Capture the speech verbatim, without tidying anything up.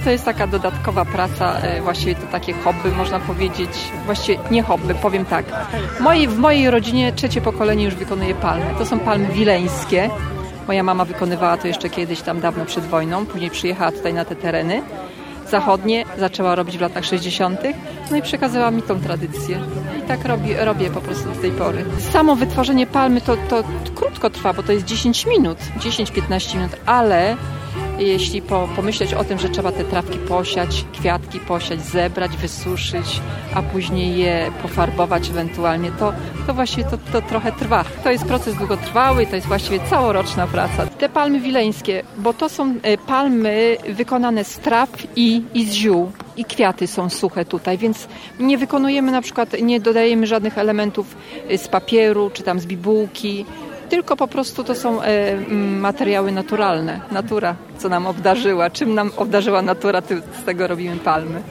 to jest taka dodatkowa praca, właściwie to takie hobby, można powiedzieć, właściwie nie hobby, powiem tak. Moi, w mojej rodzinie trzecie pokolenie już wykonuje palmy. To są palmy wileńskie. Moja mama wykonywała to jeszcze kiedyś, tam dawno przed wojną, później przyjechała tutaj na te tereny zachodnie, zaczęła robić w latach sześćdziesiątych, no i przekazała mi tą tradycję. I tak robię, robię po prostu do tej pory. Samo wytworzenie palmy to, to krótko trwa, bo to jest dziesięć minut, dziesięć piętnaście minut, ale jeśli po, pomyśleć o tym, że trzeba te trawki posiać, kwiatki posiać, zebrać, wysuszyć, a później je pofarbować ewentualnie, to, to właściwie to, to trochę trwa. To jest proces długotrwały, to jest właściwie całoroczna praca. Te palmy wileńskie, bo to są palmy wykonane z traw i, i z ziół. I kwiaty są suche tutaj, więc nie wykonujemy na przykład, nie dodajemy żadnych elementów z papieru, czy tam z bibułki, tylko po prostu to są e, materiały naturalne. Natura, co nam obdarzyła. Czym nam obdarzyła natura, z tego robimy palmy.